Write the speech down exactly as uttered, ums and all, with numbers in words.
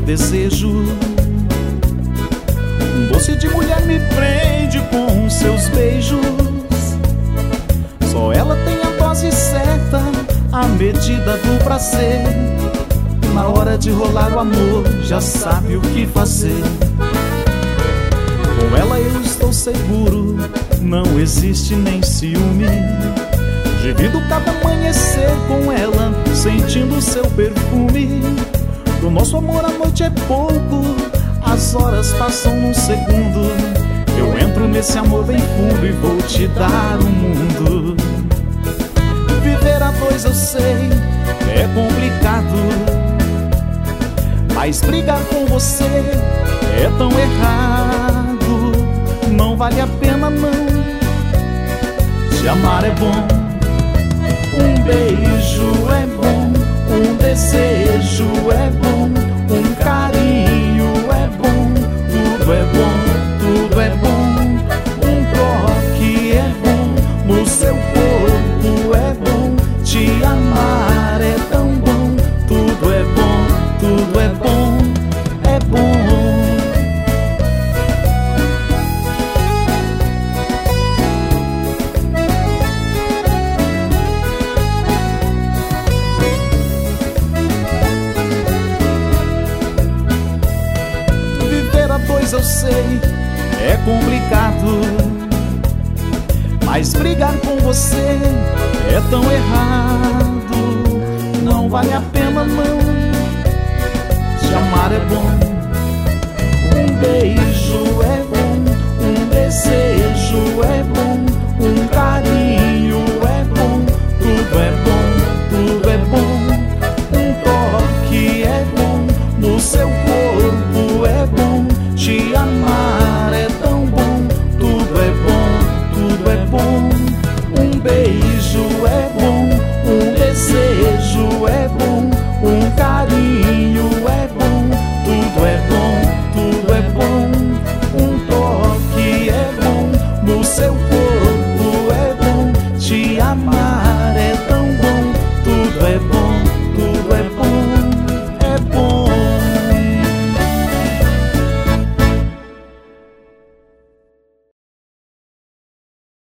desejo. Um doce de mulher me prende com seus beijos. Só ela tem a dose certa, a medida do prazer. Na hora de rolar o amor, já sabe o que fazer. Com ela eu estou seguro, não existe nem ciúme. Divido cada amanhecer com ela, sentindo seu perfume. Pro nosso amor a noite é pouco, as horas passam num segundo. Eu entro nesse amor bem fundo e vou te dar o mundo. Viver a dois eu sei, é complicado, mas brigar com você é tão errado. Não vale a pena não, te amar é bom. Um beijo é bom, um desejo é bom, um carinho é bom, tudo é bom, tudo é bom. Um toque é bom, no seu corpo é bom, te amar é tão bom, tudo é bom, tudo é bom, é bom. Pois eu sei, é complicado, mas brigar com você é tão errado. Não vale a pena não, te amar é bom.